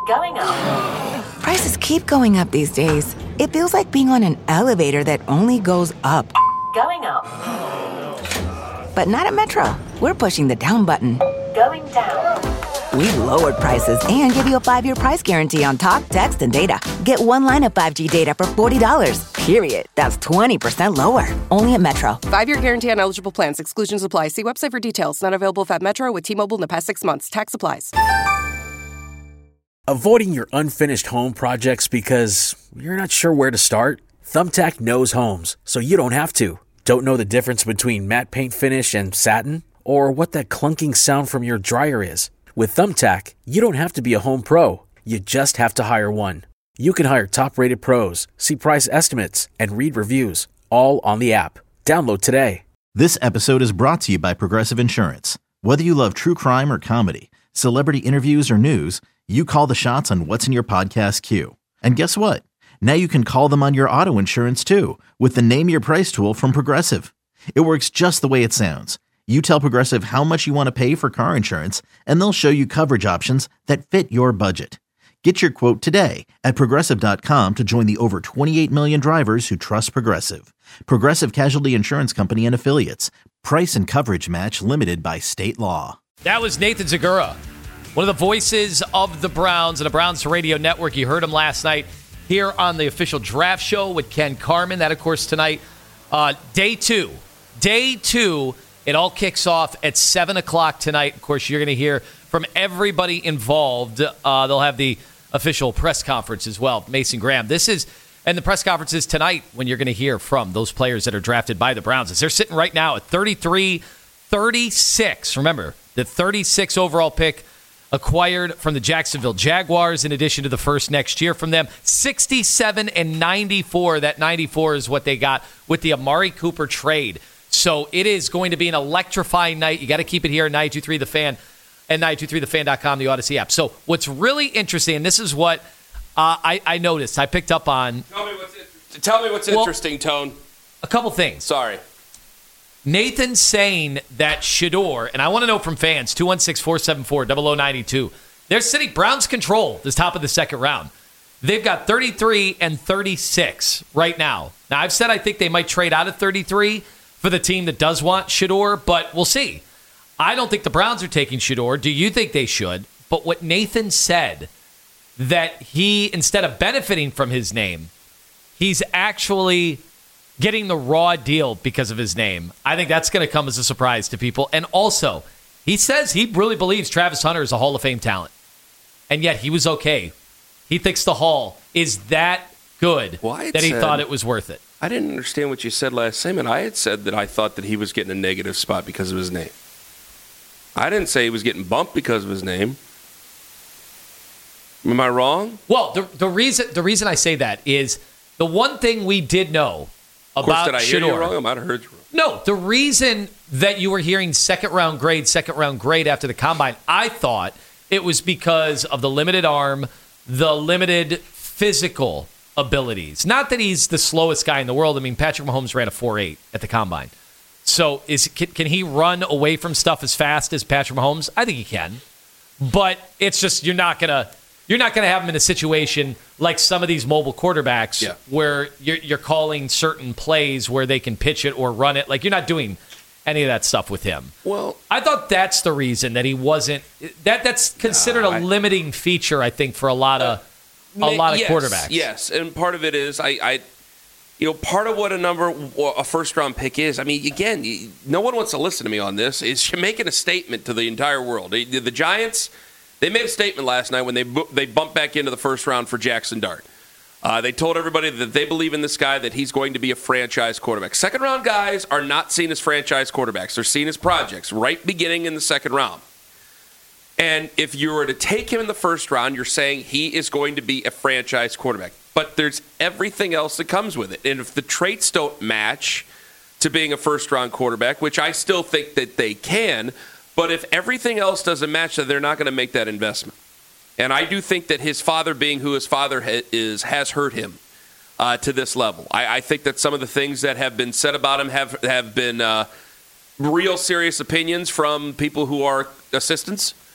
Going up. Prices keep going up these days. It feels like being on an elevator that only goes up. Going up. But not at Metro. We're pushing the down button. Going down. We've lowered prices and give you a 5-year price guarantee on talk, text, and data. Get one line of 5G data for $40, period. That's 20% lower. Only at Metro. 5-year guarantee on eligible plans. Exclusions apply. See website for details. Not available at Metro with T-Mobile in the past 6 months. Tax applies. Avoiding your unfinished home projects because you're not sure where to start? Thumbtack knows homes, so you don't have to. Don't know the difference between matte paint finish and satin? Or what that clunking sound from your dryer is? With Thumbtack, you don't have to be a home pro. You just have to hire one. You can hire top-rated pros, see price estimates, and read reviews, all on the app. Download today. This episode is brought to you by Progressive Insurance. Whether you love true crime or comedy, celebrity interviews or news, you call the shots on what's in your podcast queue. And guess what? Now you can call them on your auto insurance too with the Name Your Price tool from Progressive. It works just the way it sounds. You tell Progressive how much you want to pay for car insurance, and they'll show you coverage options that fit your budget. Get your quote today at Progressive.com to join the over 28 million drivers who trust Progressive. Progressive Casualty Insurance Company and Affiliates. Price and coverage match limited by state law. That was Nathan Zegura, one of the voices of the Browns and the Browns Radio Network. You heard him last night here on the official draft show with Ken Carman. That, of course, tonight, day two. Day two. It all kicks off at 7 o'clock tonight. Of course, you're going to hear from everybody involved. They'll have the official press conference as well, Mason Graham. And the press conference is tonight when you're going to hear from those players that are drafted by the Browns. As they're sitting right now at 33-36. Remember, the 36 overall pick acquired from the Jacksonville Jaguars in addition to the first next year from them. 67 and 94. That 94 is what they got with the Amari Cooper trade. So it is going to be an electrifying night. You got to keep it here at 92.3 The Fan and 92.3thefan.com, the Odyssey app. So what's really interesting, and this is what I noticed, I picked up on. Tell me what's interesting, Tone. A couple things. Sorry. Nathan saying that Shedeur, and I want to know from fans, 216-474-0092, they're sitting Browns control this top of the second round. They've got 33 and 36 right now. Now, I've said I think they might trade out of 33 for the team that does want Shedeur, but we'll see. I don't think the Browns are taking Shedeur. Do you think they should? But what Nathan said, that he, instead of benefiting from his name, he's actually getting the raw deal because of his name. I think that's going to come as a surprise to people. And also, he says he really believes Travis Hunter is a Hall of Fame talent. And yet he was okay. He thinks the Hall is that good that he thought it was worth it. I didn't understand what you said last segment. I had said that I thought that he was getting a negative spot because of his name. I didn't say he was getting bumped because of his name. Am I wrong? Well, the reason I say that is the one thing we did know about Shedeur. Did I hear you wrong? I might have heard you wrong. No, the reason that you were hearing second round grade after the combine, I thought it was because of the limited arm, the limited physical abilities. Not that he's the slowest guy in the world. I mean, Patrick Mahomes ran a 4.8 at the combine. So can he run away from stuff as fast as Patrick Mahomes? I think he can. But it's just you're not gonna have him in a situation like some of these mobile quarterbacks where you're calling certain plays where they can pitch it or run it. Like, you're not doing any of that stuff with him. Well, I thought that's the reason that he wasn't. That's considered a limiting feature, I think, for a lot of quarterbacks. Yes, and part of it is part of what a first round pick is. I mean, again, no one wants to listen to me on this. Is you're making a statement to the entire world. The Giants, they made a statement last night when they bumped back into the first round for Jackson Dart. They told everybody that they believe in this guy, that he's going to be a franchise quarterback. Second round guys are not seen as franchise quarterbacks. They're seen as projects right beginning in the second round. And if you were to take him in the first round, you're saying he is going to be a franchise quarterback. But there's everything else that comes with it. And if the traits don't match to being a first-round quarterback, which I still think that they can, but if everything else doesn't match, then they're not going to make that investment. And I do think that his father being who his father is has hurt him to this level. I think that some of the things that have been said about him have been real serious opinions from people who are assistants.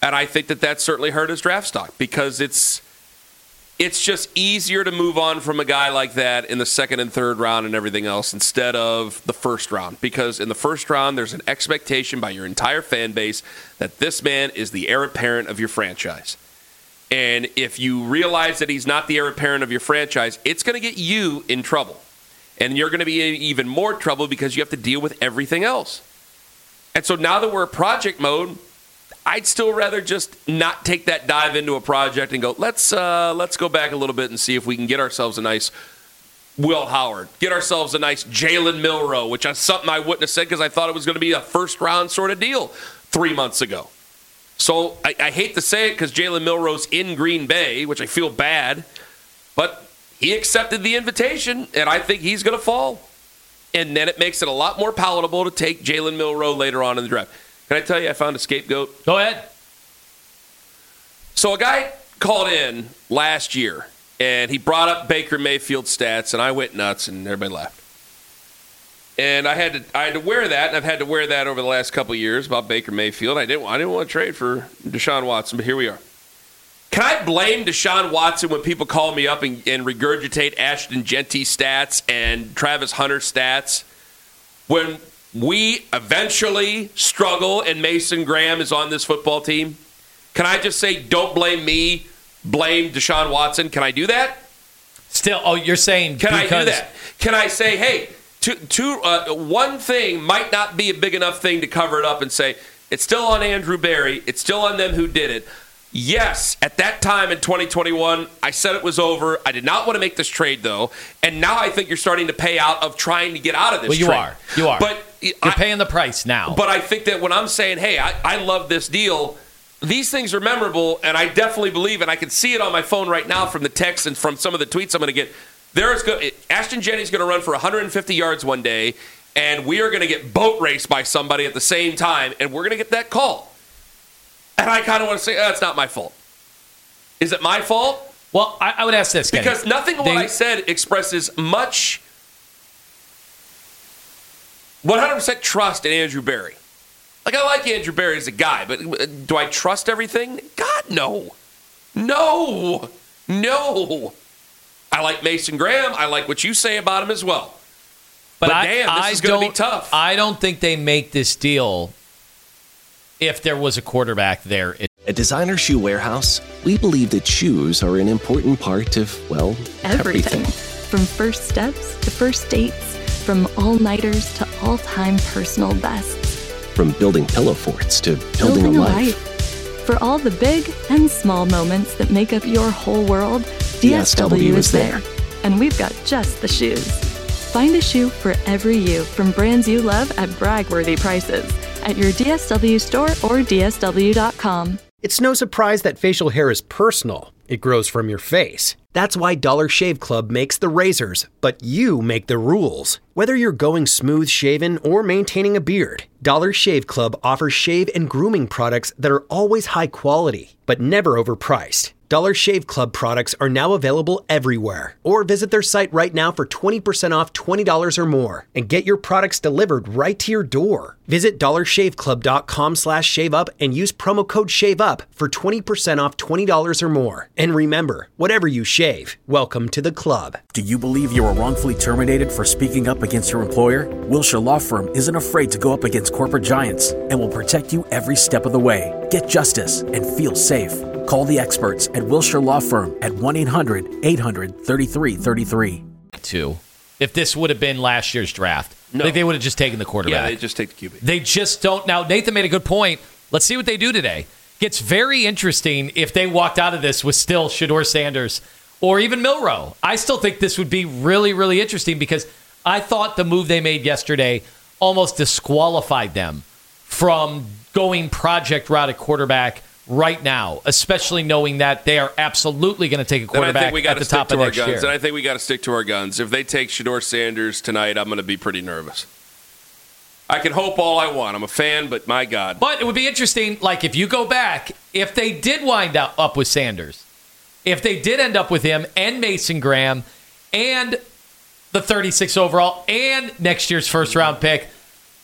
And I think that certainly hurt his draft stock because it's just easier to move on from a guy like that in the second and third round and everything else instead of the first round. Because in the first round, there's an expectation by your entire fan base that this man is the heir apparent of your franchise. And if you realize that he's not the heir apparent of your franchise, it's going to get you in trouble. And you're going to be in even more trouble because you have to deal with everything else. And so now that we're in project mode, I'd still rather just not take that dive into a project and go, let's go back a little bit and see if we can get ourselves a nice Will Howard, get ourselves a nice Jalen Milroe, which is something I wouldn't have said because I thought it was going to be a first-round sort of deal 3 months ago. So I hate to say it because Jalen Milroe's in Green Bay, which I feel bad, but he accepted the invitation, and I think he's going to fall. And then it makes it a lot more palatable to take Jalen Milroe later on in the draft. Can I tell you I found a scapegoat? Go ahead. So a guy called in last year, and he brought up Baker Mayfield stats, and I went nuts, and everybody laughed. And I had to wear that, and I've had to wear that over the last couple of years about Baker Mayfield. I didn't want to trade for Deshaun Watson, but here we are. Can I blame Deshaun Watson when people call me up and regurgitate Ashton Genty stats and Travis Hunter stats when we eventually struggle and Mason Graham is on this football team? Can I just say, don't blame me, blame Deshaun Watson? Can I do that? Still, you're saying Can I do that? Can I say, hey, one thing might not be a big enough thing to cover it up and say, it's still on Andrew Berry, it's still on them who did it. Yes, at that time in 2021, I said it was over. I did not want to make this trade, though. And now I think you're starting to pay out of trying to get out of this trade. You are. But you're paying the price now. But I think that when I'm saying, hey, I love this deal, these things are memorable, and I definitely believe, and I can see it on my phone right now from the text and from some of the tweets I'm going to get. Ashton Genty's going to run for 150 yards one day, and we are going to get boat raced by somebody at the same time, and we're going to get that call. And I kind of want to say, it's not my fault. Is it my fault? Well, I would ask this, Kenny. Because nothing of what I said expresses much 100% trust in Andrew Berry. Like, I like Andrew Berry as a guy, but do I trust everything? God, no. No. I like Mason Graham. I like what you say about him as well. But damn, this is going to be tough. I don't think they make this deal if there was a quarterback there. At Designer Shoe Warehouse, we believe that shoes are an important part of, well, everything. From first steps to first dates, from all-nighters to all-time personal bests. From building pillow forts to building a life. For all the big and small moments that make up your whole world, DSW is there. And we've got just the shoes. Find a shoe for every you from brands you love at brag-worthy prices at your DSW store or DSW.com. It's no surprise that facial hair is personal. It grows from your face. That's why Dollar Shave Club makes the razors, but you make the rules. Whether you're going smooth shaven or maintaining a beard, Dollar Shave Club offers shave and grooming products that are always high quality, but never overpriced. Dollar Shave Club products are now available everywhere. Or visit their site right now for 20% off $20 or more and get your products delivered right to your door. Visit dollarshaveclub.com/shaveup and use promo code SHAVEUP for 20% off $20 or more. And remember, whatever you shave, welcome to the club. Do you believe you were wrongfully terminated for speaking up against your employer? Wilshire Law Firm isn't afraid to go up against corporate giants and will protect you every step of the way. Get justice and feel safe. Call the experts at Wilshire Law Firm at 1-800-800-3333. If this would have been last year's draft, no. I think they would have just taken the quarterback. Yeah, they just take the QB. They just don't. Now, Nathan made a good point. Let's see what they do today. Gets very interesting if they walked out of this with still Shedeur Sanders or even Milroe. I still think this would be really, really interesting because I thought the move they made yesterday almost disqualified them from going project route at quarterback right now, especially knowing that they are absolutely going to take a quarterback at the top of next year. And I think we got to stick to our guns. If they take Shedeur Sanders tonight, I'm going to be pretty nervous. I can hope all I want. I'm a fan, but my God. But it would be interesting, like if you go back, if they did wind up with Sanders, if they did end up with him and Mason Graham and the 36 overall and next year's first-round pick,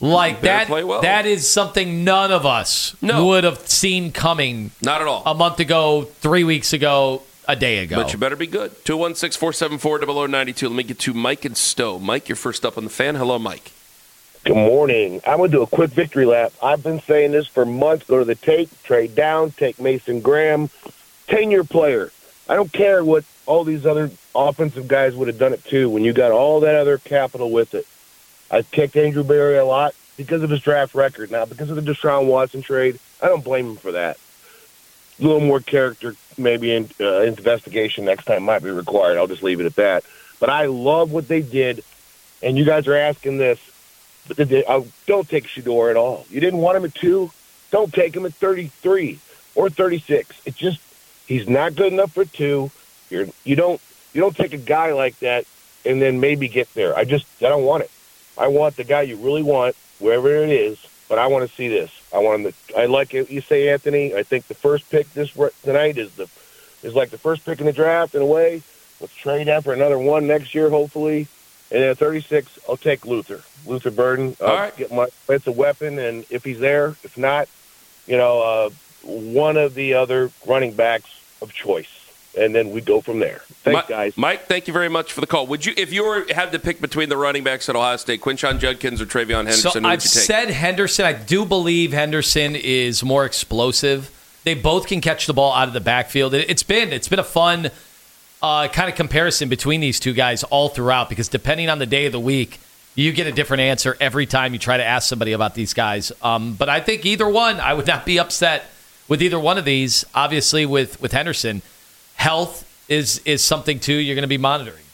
Like that, play well. That is something none of us would have seen coming. Not at all. A month ago, 3 weeks ago, a day ago. But you better be good. 216-474-0092. Let me get to Mike and Stowe. Mike, you're first up on the fan. Hello, Mike. Good morning. I'm going to do a quick victory lap. I've been saying this for months. Go to the tape, trade down, take Mason Graham, 10-year player. I don't care what all these other offensive guys would have done it too when you got all that other capital with it. I kicked Andrew Berry a lot because of his draft record. Now, because of the Deshaun Watson trade, I don't blame him for that. A little more character, maybe investigation next time might be required. I'll just leave it at that. But I love what they did, and you guys are asking this. But don't take Shedeur at all. You didn't want him at 2. Don't take him at 33 or 36. It's just he's not good enough for 2. You don't take a guy like that and then maybe get there. I don't want it. I want the guy you really want, wherever it is. But I want to see this. I like it. You say, Anthony. I think the first pick tonight is like the first pick in the draft in a way. Let's trade that for another one next year, hopefully. And then at 36, I'll take Luther Burden. All right. It's a weapon, and if he's there, if not, one of the other running backs of choice. And then we go from there. Thanks, guys. Mike, thank you very much for the call. Would you, if you had to pick between the running backs at Ohio State, Quinshon Judkins or Travion Henderson, so who would I've you take? said Henderson. I do believe Henderson is more explosive. They both can catch the ball out of the backfield. It's been a fun kind of comparison between these two guys all throughout because depending on the day of the week, you get a different answer every time you try to ask somebody about these guys. But I think either one, I would not be upset with either one of these. Obviously, with Henderson, health is something, too, you're going to be monitoring.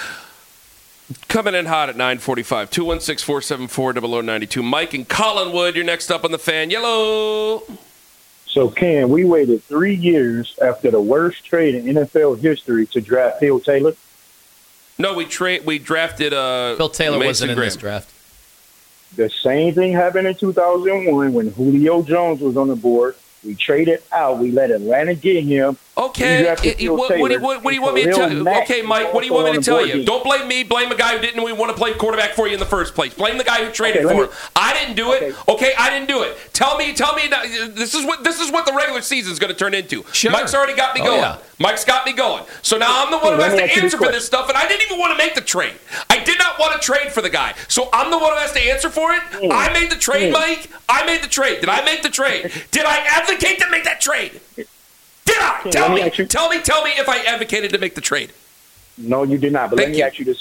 Coming in hot at 9:45, 216-474-0092. Mike and Collinwood, you're next up on the fan. Yellow. So, Ken, we waited 3 years after the worst trade in NFL history to draft Phil Taylor. No, we drafted Phil Taylor Mason wasn't in Graham. this draft. The same thing happened in 2001 when Julio Jones was on the board. We traded out. We let Atlanta get him. Okay. What do you want me to tell you? Okay, Mike, what do you want me to tell you? Don't blame me. Blame a guy who didn't want to play quarterback for you in the first place. Blame the guy who traded for him. I didn't do it. Okay, I didn't do it. Tell me. This is what the regular season is going to turn into. Sure. Mike's already got me going. Yeah. Mike's got me going. So now I'm the one who has to answer for this stuff, and I didn't even want to make the trade. I did not want to trade for the guy. So I'm the one who has to answer for it. I made the trade, Mike. I made the trade. Did I make the trade? Did I advocate to make that trade? Did I? Tell me if I advocated to make the trade. No, you did not. But let me ask you this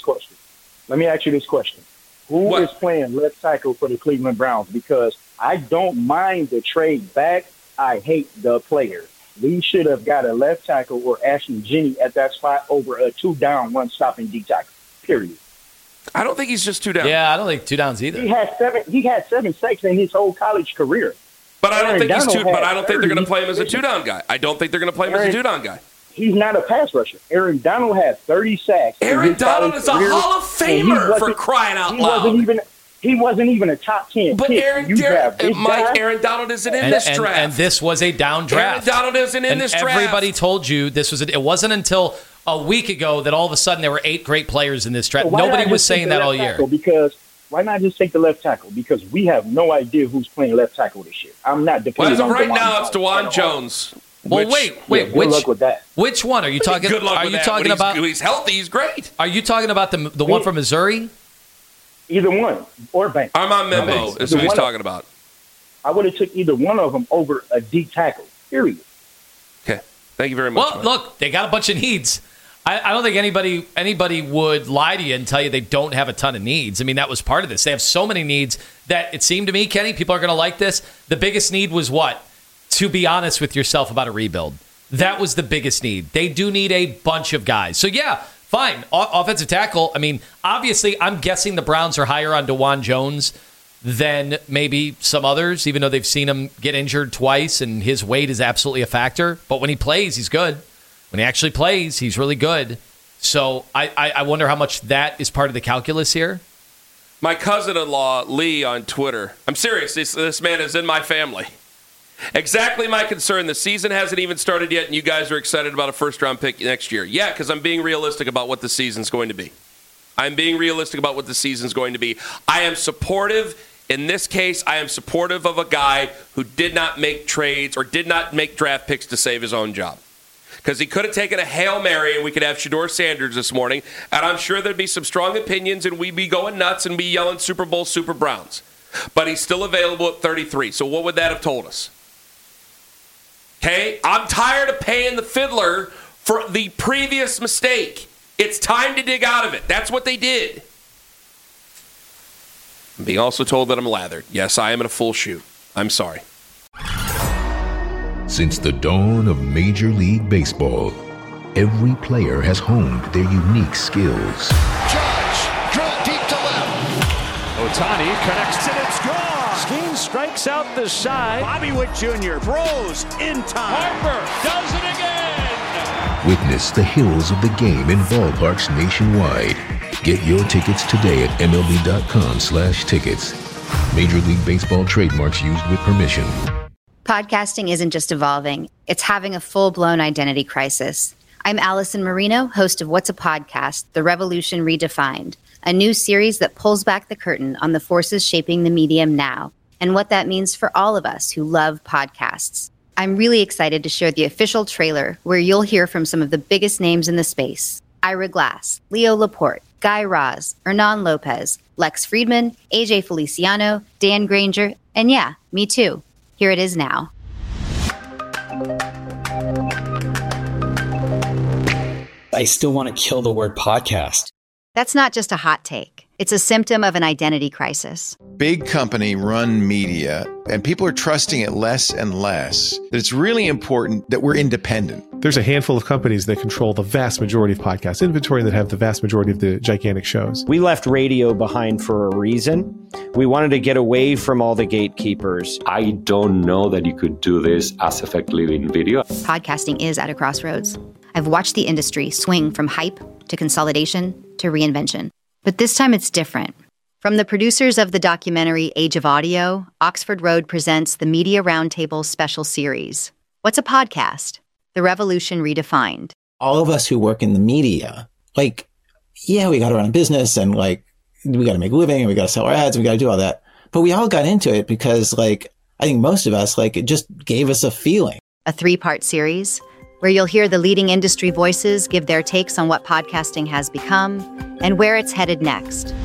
question. Who is playing left tackle for the Cleveland Browns? Because I don't mind the trade back. I hate the player. We should have got a left tackle or Ashton Jennings at that spot over a 2-down, 1-stopping D tackle. Period. I don't think he's just 2 down. Yeah, I don't think 2 downs either. He had 7 sacks in his whole college career. But I don't think he's 2. But I don't think they're going to play him as a 2-down guy. I don't think they're going to play him as a 2-down guy. He's not a pass rusher. Aaron Donald had 30 sacks. Aaron Donald is a Hall of Famer for crying out loud. He wasn't even a top 10 but pick. Aaron Donald isn't in this draft. And this was a down draft. Aaron Donald isn't in this draft. Everybody told you this was. It wasn't until a week ago that all of a sudden there were 8 great players in this draft. So nobody was saying that all year. Because why not just take the left tackle? Because we have no idea who's playing left tackle this year. I'm not depending on right now. It's DeJuan Jones. Well, wait. Good luck with that. Which one are you talking? Good luck are with you that. talking about? He's healthy. He's great. Are you talking about the one from Missouri? Either one or Banks. Armand Membo is who he's talking about. I would have took either one of them over a deep tackle. Period. Okay. Thank you very much. Well, look, they got a bunch of needs. I don't think anybody would lie to you and tell you they don't have a ton of needs. I mean, that was part of this. They have so many needs that it seemed to me, Kenny, people are going to like this. The biggest need was what? To be honest with yourself about a rebuild. That was the biggest need. They do need a bunch of guys. So, yeah, fine. Offensive tackle. I mean, obviously, I'm guessing the Browns are higher on DeJuan Jones than maybe some others, even though they've seen him get injured twice and his weight is absolutely a factor. But when he plays, he's good. When he actually plays, he's really good. So I wonder how much that is part of the calculus here. My cousin-in-law, Lee, on Twitter. I'm serious. This man is in my family. Exactly my concern. The season hasn't even started yet, and you guys are excited about a first-round pick next year. Yeah, because I'm being realistic about what the season's going to be. I am supportive In this case, I am supportive of a guy who did not make trades or did not make draft picks to save his own job. Because he could have taken a Hail Mary and we could have Shedeur Sanders this morning, and I'm sure there'd be some strong opinions and we'd be going nuts and be yelling Super Bowl, Super Browns. But he's still available at 33. So what would that have told us? Okay, I'm tired of paying the fiddler for the previous mistake. It's time to dig out of it. That's what they did. I'm being also told that I'm lathered. Yes, I am in a full shoe. I'm sorry. Since the dawn of Major League Baseball, every player has honed their unique skills. Judge, drill deep to left. Ohtani connects and it's gone. Skeen strikes out the side. Bobby Witt Jr. throws in time. Harper does it again. Witness the hills of the game in ballparks nationwide. Get your tickets today at MLB.com/tickets. Major League Baseball trademarks used with permission. Podcasting isn't just evolving, it's having a full-blown identity crisis. I'm Allison Marino, host of What's a Podcast? The Revolution Redefined, a new series that pulls back the curtain on the forces shaping the medium now and what that means for all of us who love podcasts. I'm really excited to share the official trailer where you'll hear from some of the biggest names in the space. Ira Glass, Leo Laporte, Guy Raz, Hernan Lopez, Lex Friedman, AJ Feliciano, Dan Granger, and yeah, me too. Here it is now. I still want to kill the word podcast. That's not just a hot take. It's a symptom of an identity crisis. Big company run media, and people are trusting it less and less. It's really important that we're independent. There's a handful of companies that control the vast majority of podcast inventory that have the vast majority of the gigantic shows. We left radio behind for a reason. We wanted to get away from all the gatekeepers. I don't know that you could do this as effectively in video. Podcasting is at a crossroads. I've watched the industry swing from hype to consolidation to reinvention. But this time it's different. From the producers of the documentary Age of Audio, Oxford Road presents the Media Roundtable special series. What's a podcast? The Revolution Redefined. All of us who work in the media, we got to run a business and we got to make a living and we got to sell our ads and we got to do all that. But we all got into it because I think most of us, it just gave us a feeling. A 3-part series where you'll hear the leading industry voices give their takes on what podcasting has become and where it's headed next.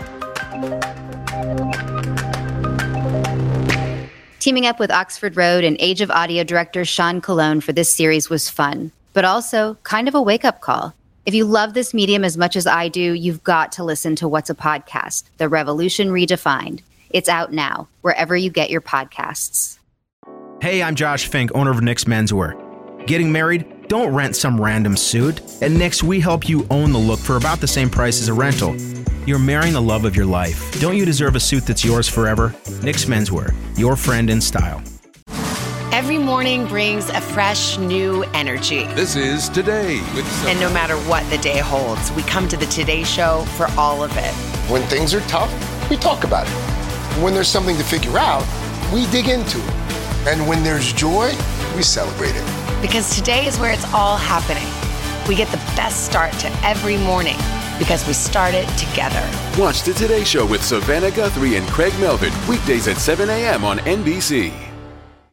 Teaming up with Oxford Road and Age of Audio director Sean Colon for this series was fun, but also kind of a wake-up call. If you love this medium as much as I do, you've got to listen to What's a Podcast? The Revolution Redefined. It's out now, wherever you get your podcasts. Hey, I'm Josh Fink, owner of Nick's Menswear. Getting married? Don't rent some random suit. At Nick's, we help you own the look for about the same price as a rental. You're marrying the love of your life. Don't you deserve a suit that's yours forever? Nick's Menswear, your friend in style. Every morning brings a fresh, new energy. This is Today. And no matter what the day holds, we come to the Today Show for all of it. When things are tough, we talk about it. When there's something to figure out, we dig into it. And when there's joy, we celebrate it. Because today is where it's all happening. We get the best start to every morning because we start it together. Watch the Today Show with Savannah Guthrie and Craig Melvin, weekdays at 7 a.m. on NBC.